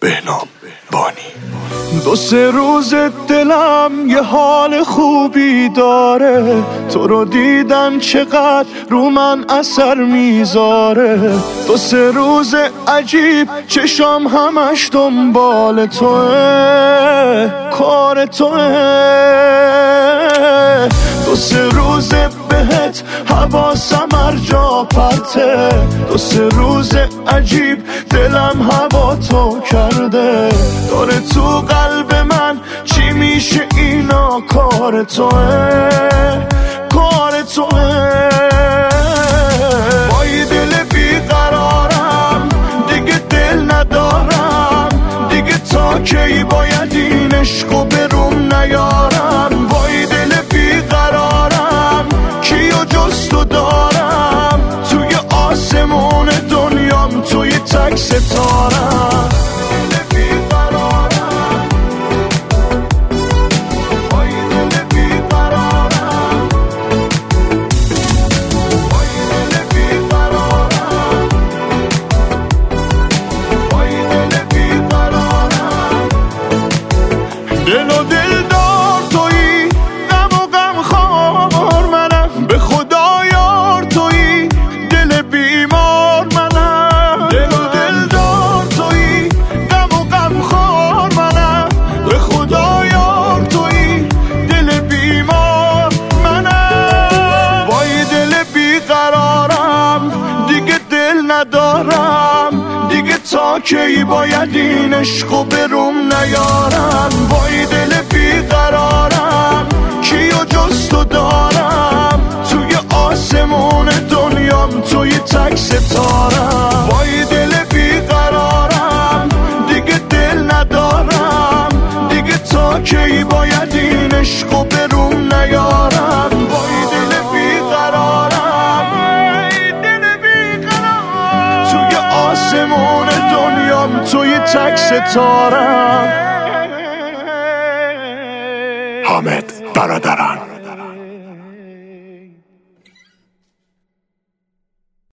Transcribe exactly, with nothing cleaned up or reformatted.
بهنام بانی. دو سه روز دلم یه حال خوبی داره، تو رو دیدن چقدر رو من اثر میذاره. دو سه روز عجیب چشام همش دنبال توه، کار توه. دو سه روز بهت حواسم هر جا پرته، دو سه روز عجیب دلم هوا تو کرده. داره تو قلب من چی میشه اینا، کار توه، کار توه. با یه دل بیقرارم دیگه دل ندارم، دیگه تا کی باید این عشقو بروم نیارم. با یه دل بیقرارم کیو جز تو دارم، توی آسمون دنیام توی تک ستارم. دل و دل دار تویی، غم و غم خوار منم، به خدا یار تویی، دل بیمار منم. دل و دل دار تویی، غم و غم خوار منم، به خدا یار تویی، دل بیمار منم. با یه دل بیقرارم دیگه دل ندارم، دیگه تا کی باید این عشقو بروم نیارم. با یه دل بیقرارم کیو جز تو دارم، توی آسمون دنیام توی تک ستارم. با یه دل بیقرارم دیگه دل ندارم، دیگه تا کی باید این عشقو بروم نیارم. با یه دل بیقرارم، توی آسمون دنیام توی تک ستارم. حامد برادران.